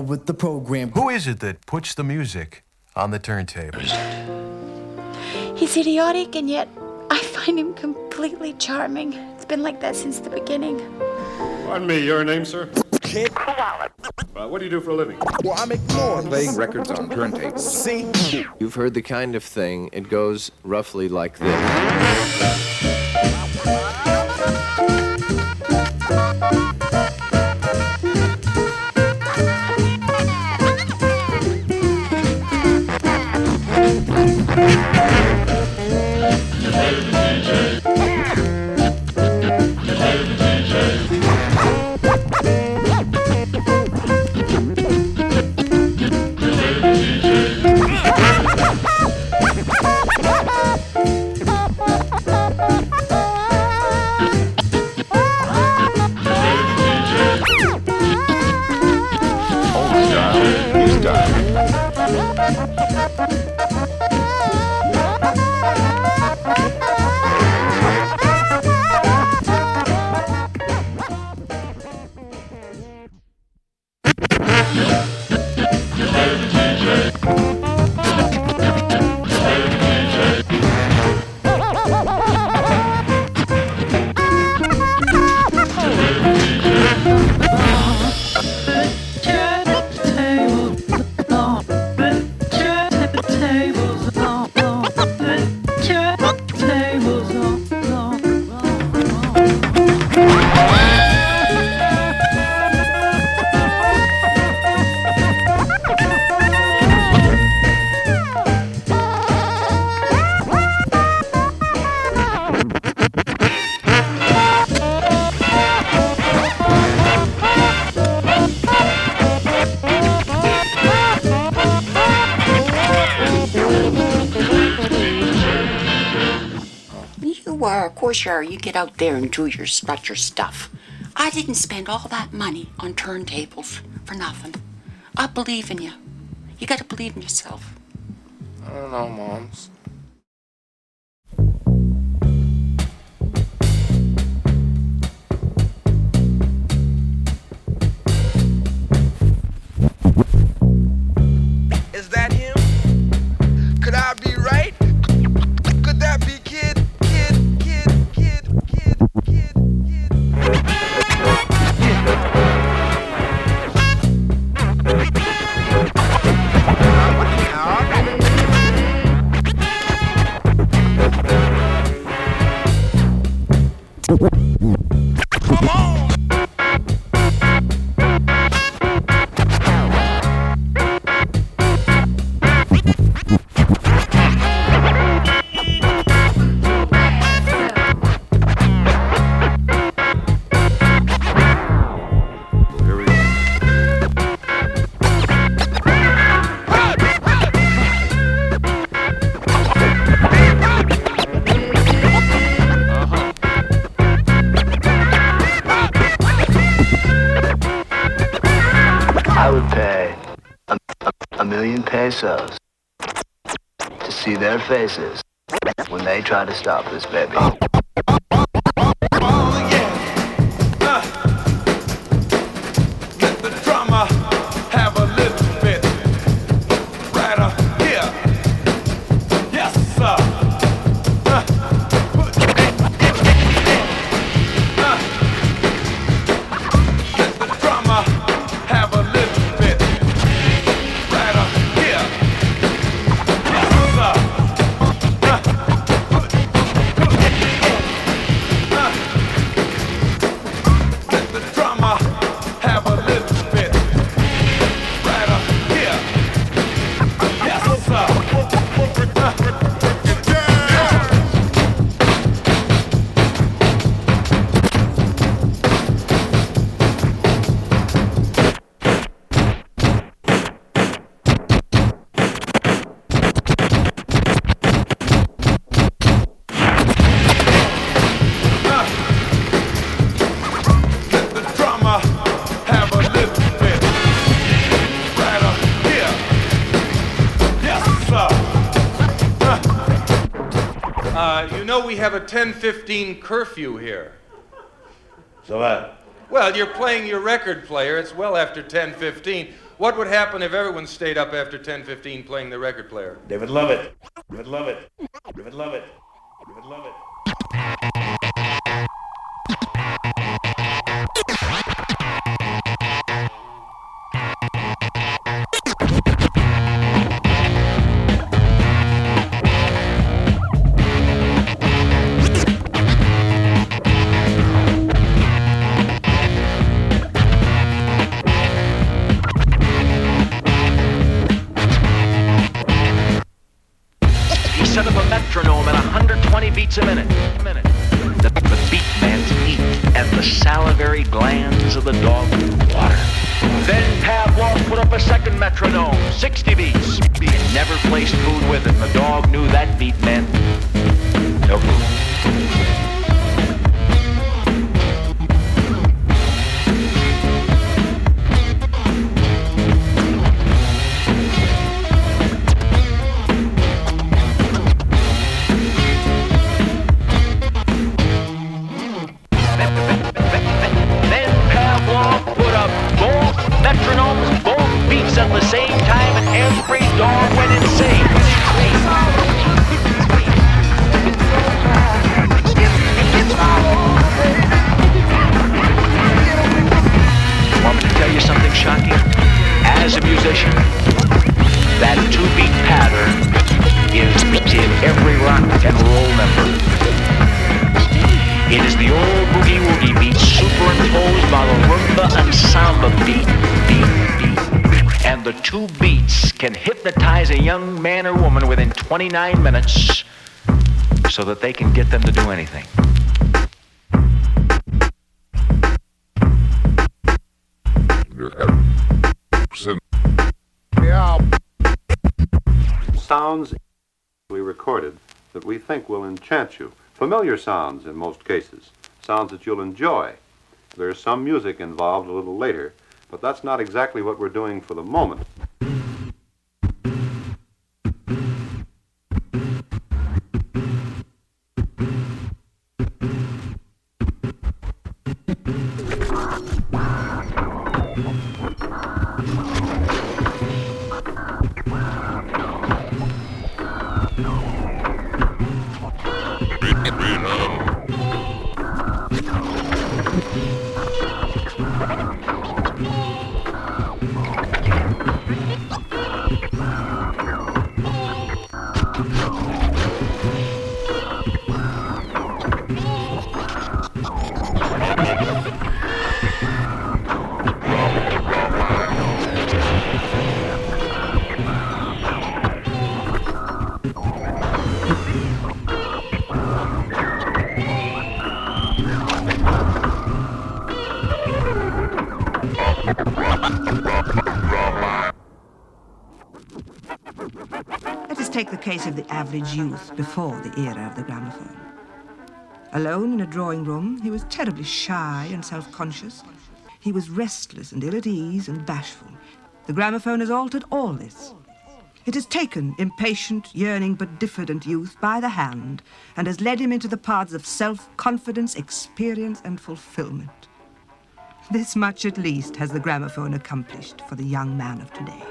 on with the program. Who is it that puts the music on the turntable? He's idiotic, and yet I find him completely charming. It's been like that since the beginning. Pardon me, your name, sir? What do you do for a living? Well, I make noise. Playing records on turntables. See? You've heard the kind of thing. It goes roughly like this. Sure, you get out there and do your stuff. I didn't spend all that money on turntables for nothing. I believe in you. You gotta believe in yourself. I don't know, Moms. Is that him? Could I be right? Could that be kid? Come on! Pesos to see their faces when they try to stop this baby. Let the drama have a little bit right up here. Yes, sir. Let the drama have a little bit right up here. Yes, sir. You know we have a 10:15 curfew here. So what? Well, you're playing your record player. It's well after 10:15. What would happen if everyone stayed up after 10:15 playing the record player? They would love it. They would love it. They would love it. They would love it. Set up a metronome at 120 beats a minute. The beat man's heat and the salivary glands of the dog water. Then Pavlov put up a second metronome, 60 beats. He never placed food with it, and the dog knew that beat meant no food. Metronomes, both beats at the same time, and every dog went insane. Want me to tell you something shocking? As a musician, that two-beat pattern is in every rock and roll number. It is the old boogie-woogie beat superimposed by the rumba and samba beat. And the two beats can hypnotize a young man or woman within 29 minutes so that they can get them to do anything. Sounds we recorded that we think will enchant you. Familiar sounds in most cases, sounds that you'll enjoy. There's some music involved a little later, but that's not exactly what we're doing for the moment. Take the case of the average youth before the era of the gramophone. Alone in a drawing room, he was terribly shy and self-conscious. He was restless and ill at ease and bashful. The gramophone has altered all this. It has taken impatient, yearning, but diffident youth by the hand and has led him into the paths of self-confidence, experience, and fulfillment. This much, at least, has the gramophone accomplished for the young man of today.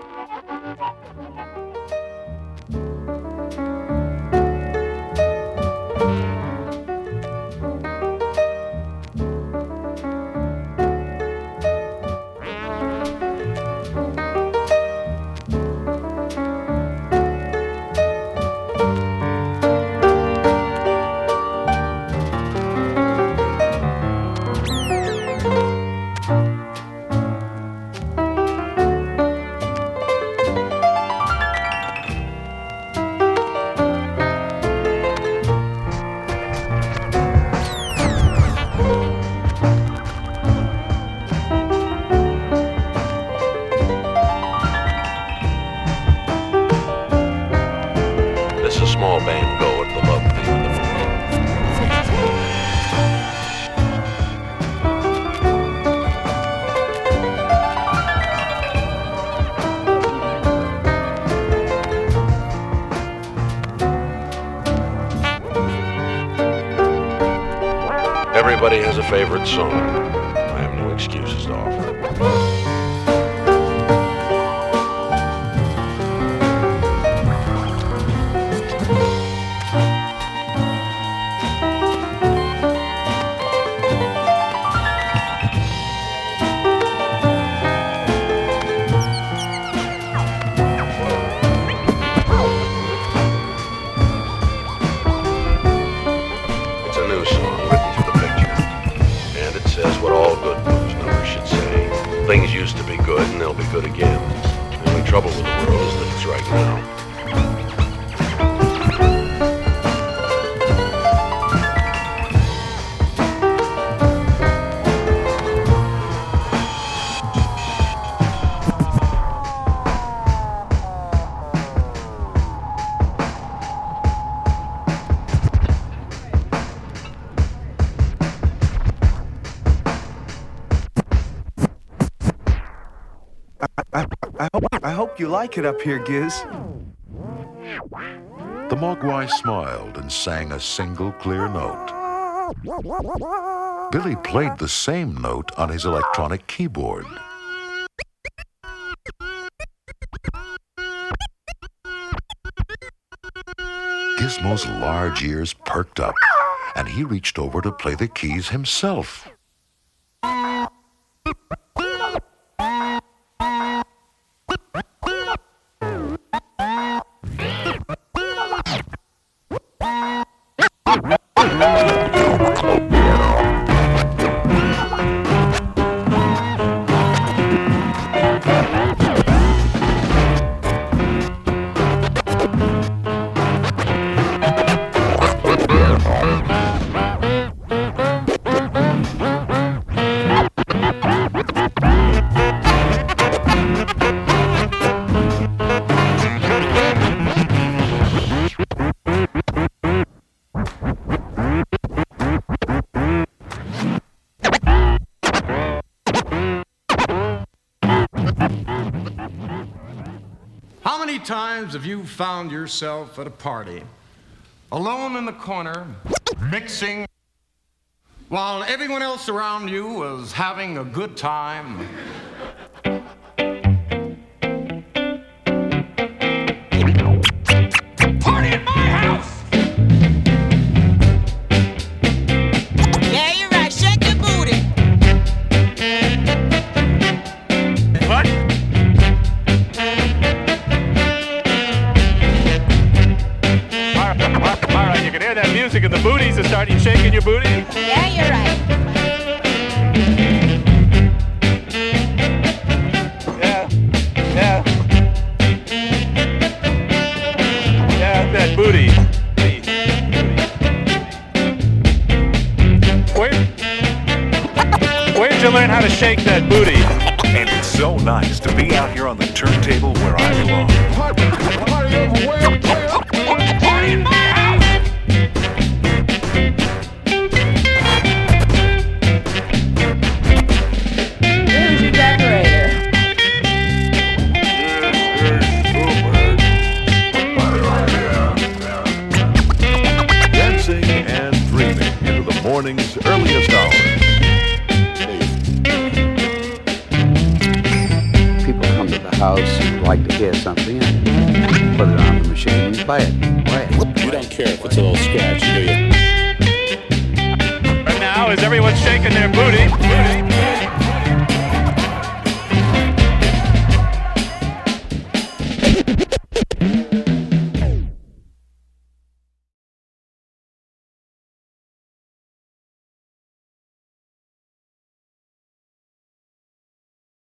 Everybody has a favorite song. I have no excuses to offer. Things used to be good, and they'll be good again. The only trouble with the world is that it's right now. I hope you like it up here, Giz. The Mogwai smiled and sang a single clear note. Billy played the same note on his electronic keyboard. Gizmo's large ears perked up, and he reached over to play the keys himself. How many times have you found yourself at a party, alone in the corner, mixing, while everyone else around you was having a good time? Party in my house! Yeah, you're right. Shake your booty. What? All right, you can hear that music and the booties are starting shaking your booty. Yeah, you're right. Yeah, that booty. Where'd you learn how to shake that booty? And it's so nice to be out here on the turntable where I belong. Party in my house! Who's your decorator? Dancing and dreaming into the morning's earliest hours. People come to the house and like to hear something and put it on the machine and play it. Play it. You don't care if it's a little scratchy, do you? Right now, as everyone's shaking their booty.